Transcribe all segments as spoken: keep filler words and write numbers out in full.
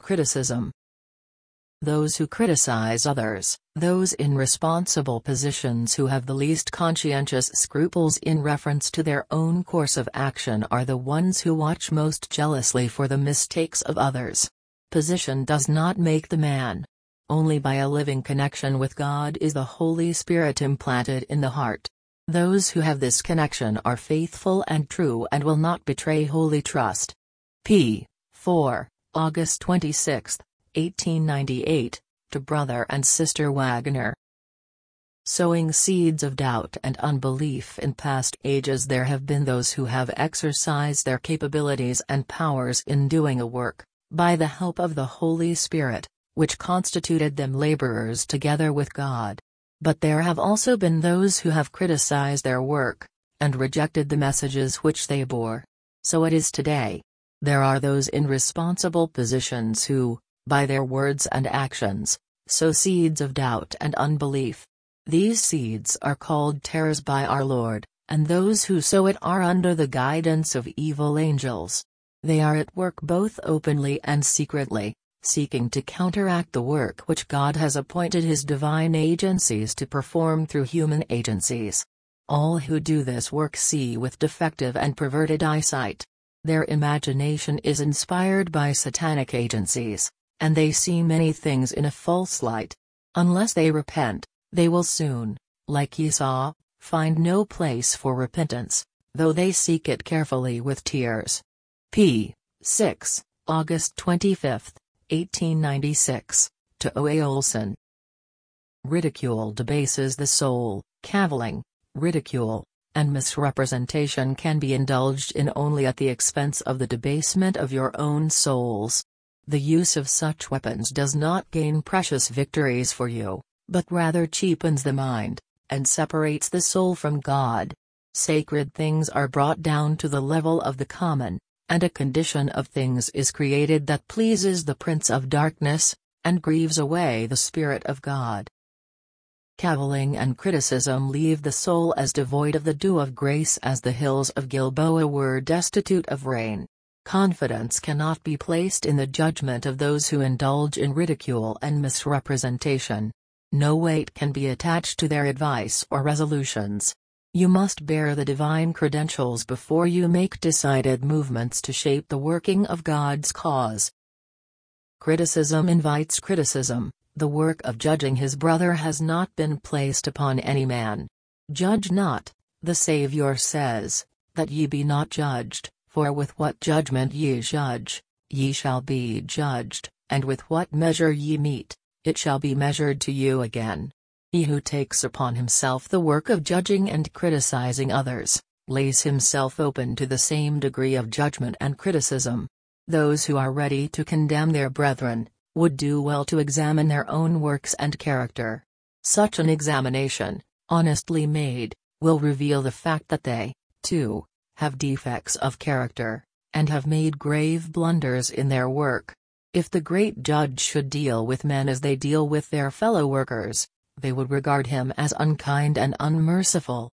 criticism. Those who criticize others, those in responsible positions who have the least conscientious scruples in reference to their own course of action are the ones who watch most jealously for the mistakes of others. Position does not make the man. Only by a living connection with God is the Holy Spirit implanted in the heart. Those who have this connection are faithful and true and will not betray holy trust. P. four, August twenty-sixth, eighteen ninety-eight, to Brother and Sister Wagner. Sowing seeds of doubt and unbelief in past ages, there have been those who have exercised their capabilities and powers in doing a work, by the help of the Holy Spirit, which constituted them laborers together with God. But there have also been those who have criticized their work, and rejected the messages which they bore. So it is today. There are those in responsible positions who, by their words and actions, sow seeds of doubt and unbelief. These seeds are called tares by our Lord, and those who sow it are under the guidance of evil angels. They are at work both openly and secretly, seeking to counteract the work which God has appointed His divine agencies to perform through human agencies. All who do this work see with defective and perverted eyesight. Their imagination is inspired by satanic agencies, and they see many things in a false light. Unless they repent, they will soon, like Esau, find no place for repentance, though they seek it carefully with tears. P. six, August twenty-fifth, eighteen ninety-six, to O A Olson. Ridicule debases the soul. Cavilling, ridicule, and misrepresentation can be indulged in only at the expense of the debasement of your own souls. The use of such weapons does not gain precious victories for you, but rather cheapens the mind, and separates the soul from God. Sacred things are brought down to the level of the common, and a condition of things is created that pleases the Prince of Darkness, and grieves away the Spirit of God. Cavilling and criticism leave the soul as devoid of the dew of grace as the hills of Gilboa were destitute of rain. Confidence cannot be placed in the judgment of those who indulge in ridicule and misrepresentation. No weight can be attached to their advice or resolutions. You must bear the divine credentials before you make decided movements to shape the working of God's cause. Criticism invites criticism. The work of judging his brother has not been placed upon any man. Judge not, the Saviour says, that ye be not judged, for with what judgment ye judge, ye shall be judged, and with what measure ye mete, it shall be measured to you again. He who takes upon himself the work of judging and criticizing others, lays himself open to the same degree of judgment and criticism. Those who are ready to condemn their brethren, would do well to examine their own works and character. Such an examination, honestly made, will reveal the fact that they, too, have defects of character, and have made grave blunders in their work. If the great judge should deal with men as they deal with their fellow workers, they would regard him as unkind and unmerciful.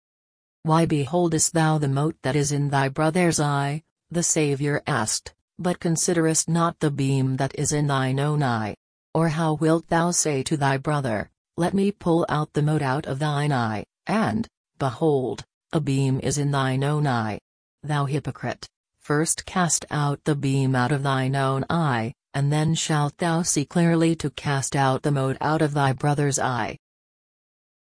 Why beholdest thou the mote that is in thy brother's eye? The Saviour asked, but considerest not the beam that is in thine own eye? Or how wilt thou say to thy brother, let me pull out the mote out of thine eye, and, behold, a beam is in thine own eye? Thou hypocrite, first cast out the beam out of thine own eye, and then shalt thou see clearly to cast out the mote out of thy brother's eye.